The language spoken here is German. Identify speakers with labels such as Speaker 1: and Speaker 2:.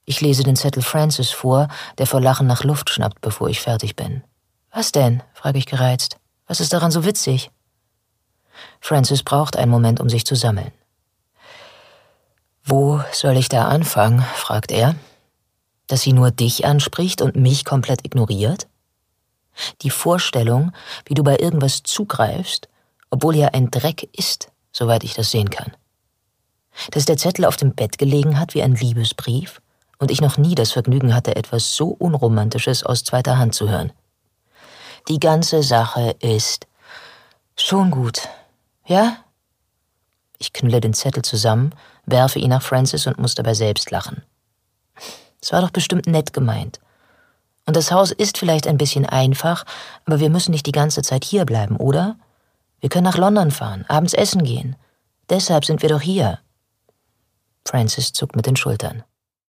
Speaker 1: Ich lese den Zettel Francis vor, der vor Lachen nach Luft schnappt, bevor ich fertig bin. »Was denn?« frage ich gereizt. »Was ist daran so witzig?« Francis braucht einen Moment, um sich zu sammeln. »Wo soll ich da anfangen?« fragt er. »Dass sie nur dich anspricht und mich komplett ignoriert? Die Vorstellung, wie du bei irgendwas zugreifst, obwohl ja ein Dreck ist, soweit ich das sehen kann. Dass der Zettel auf dem Bett gelegen hat wie ein Liebesbrief und ich noch nie das Vergnügen hatte, etwas so Unromantisches aus zweiter Hand zu hören. Die ganze Sache ist schon gut, ja?« Ich knülle den Zettel zusammen, werfe ihn nach Francis und muss dabei selbst lachen. Es war doch bestimmt nett gemeint. Und das Haus ist vielleicht ein bisschen einfach, aber wir müssen nicht die ganze Zeit hier bleiben, oder? Wir können nach London fahren, abends essen gehen. Deshalb sind wir doch hier. Francis zuckt mit den Schultern.